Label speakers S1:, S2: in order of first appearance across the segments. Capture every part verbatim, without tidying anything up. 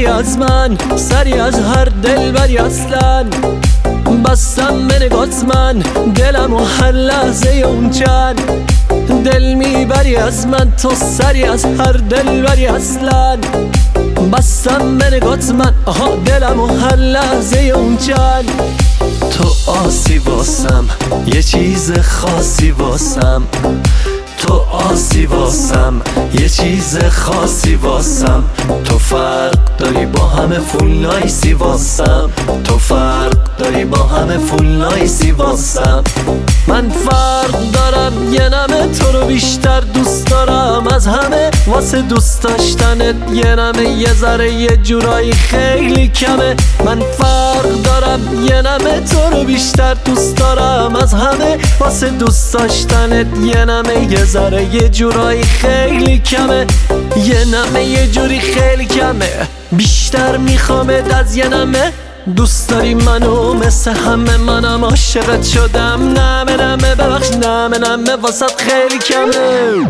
S1: بری از من، سری از هر دل بری اصلا. بستم به نگات من دلم و هر لحظه اون چند. دل میبری از من تو، سری از هر دل بری اصلا. بستم به نگات من آها دلم و هر لحظه اون چند. تو آسی واسم، یه چیز خاصی واسم. تو آسی واسم، یه چیز خاصی واسم. تو فرق داری با همه فول نایسی واسم. تو فرق داری با همه فول نایسی واسم. من فرق دارم، یه نمه تو رو بیشتر دوست دارم از همه. واسه دوست داشتنت یه نمه یه ذره یه جورایی خیلی کمه. من فرق دارم، یه نمه تو رو بیشتر دوست دارم از همه. واسه دوست داشتنت یه نمه یه ذره یه جورایی خیلی کمه. یه نمه یه جوری خیلی کمه، بیشتر میخوامت از یه نمه. دوست داری منو مثل همه، منم عاشقت شدم. نمه نمه ببخش نمه نمه واسط خیلی کمه.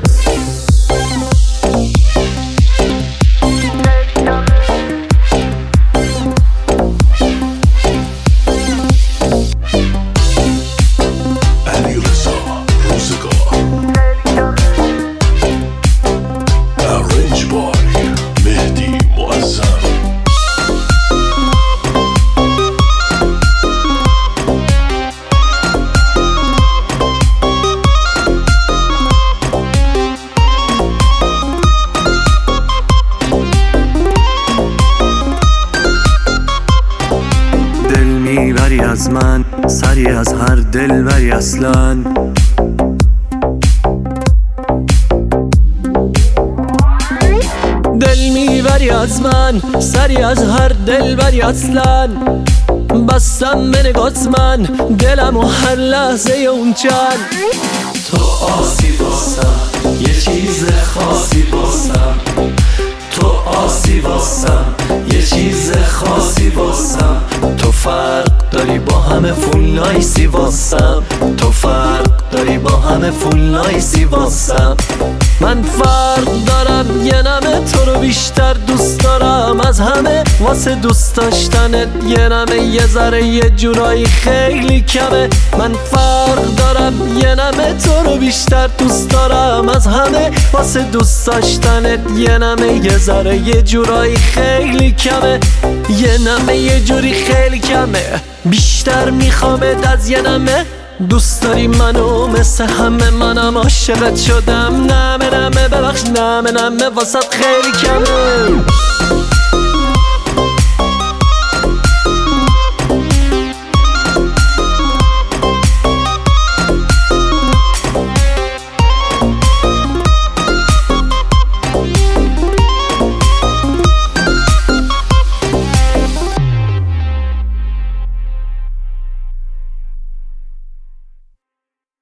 S1: میبری از من، سری از هر دل بری اصلا. دل میبری از من، سری از هر دل بری اصلا. بستم به نگات من دلم و هر لحظه اون چند. تو آسی واسم، یه چیز خاصی واسم. تو آسی واسم، یه چیز خاصی واسم. تو فرق داری با همه فول نایسی واسم. تو فرق داری با همه فول نایسی واسم. من فرق دارم، یه نمه تو رو بیشتر دوست دارم از همه. واسه دوست داشتنت یه نمه یه ذره یه جورایی خیلی کمه. من فرق دارم، یه نمه تو رو بیشتر دوست دارم از همه. واسه دوست داشتنت یه نمه یه ذره یه جورایی خیلی کمه. یه نمه یه جوری خیلی کمه، بیشتر میخوامت از یه نمه. دوست داری منو مثل همه، منم عاشقت شدم. نمه نمه ببخش نمه نمه واسط خیلی کمه.